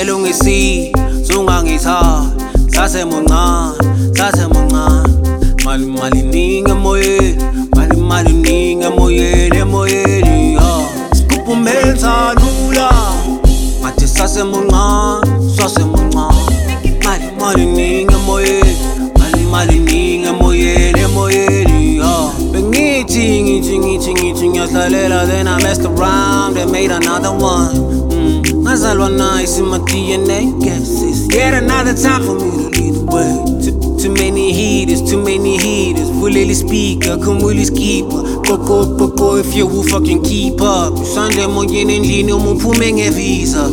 Wasumkela ungisi zungangithatha sasemuncane mali ningi emoyeni mali ningi emoyeni Sigubha umenza lula ngathi sasemuncane mali ningi emoyeni mali ningi emoyeni Bengithi ngiyahlalela, then I messed around and made another one. Ngazalwa nice in my DNA, guess it's yet another time for me to lead the way. Too many heaters, Vuleli speaker, kumuli skipper. Koko if you will fucking keep up. Sunday moyeni endlini umuphume ngevisa.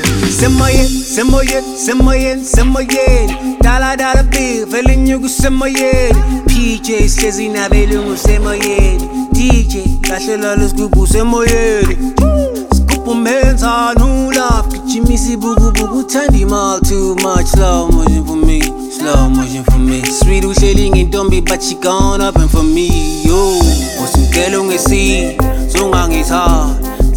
Semoyeni Dala big, vele nyuku semoyeni PJ slezi nabelungu semoyeni DJ, lahlela lesigubhu semoyeni Sigubha umenza nula Gijimisa ibukubuku uthanda imali too much Slow motion for me Sweet uhleli ngintombi but she gone up and for me yo Wasumkela ungisi zungangithatha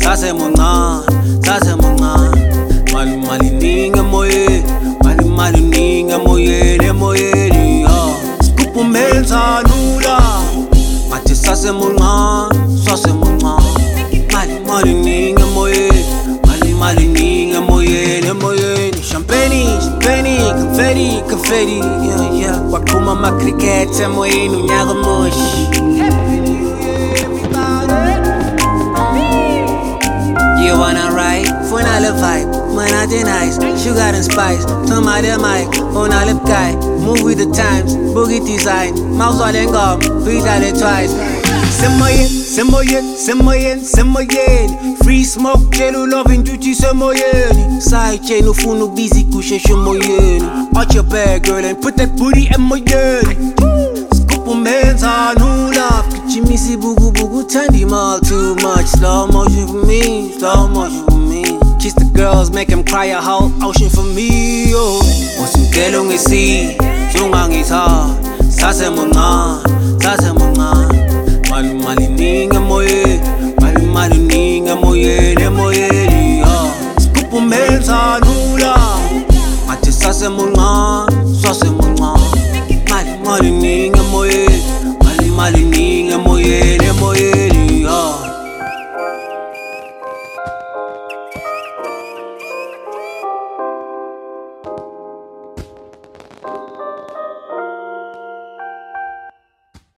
sasemuncane Mali ningi emoyeni mali ningi emoyeni Sigubha umenza lula ngathi sasemuncane mali ningi emoyeni mali ningi emoyeni Champagne, confetti yeah Waqhuma ama-cricket emoyeni unyaka mushi You wanna ride? Funale vibe, man I nice, sugar and spice. Turn my mic, on a lip guy. Move with the times, boogie design. Mouse all and gum, breathe all it twice. Semoyen. Free smoke, jello loving duty semoyen. Side chain ufunu busy kusheshe moyen. Out your bag girl and put that booty in moyen. Sigubha umenza nula Gijimisa ibukubuku uthanda imali too much Slow motion for me Kiss the girls, make them cry a whole ocean for me yo Wasumkela ungisi zungangithatha sasemuncane